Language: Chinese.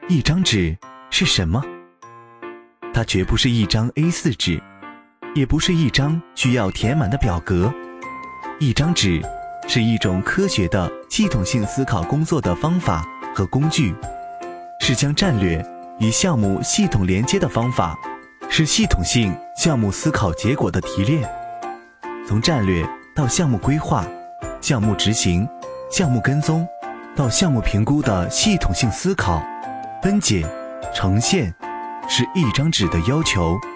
一张纸是什么？它绝不是一张 A4 纸，也不是一张需要填满的表格。一张纸是一种科学的系统性思考工作的方法和工具，是将战略与项目系统连接的方法，是系统性项目思考结果的提炼。从战略到项目规划、项目执行、项目跟踪到项目评估的系统性思考、分解、呈现，是一张纸的要求。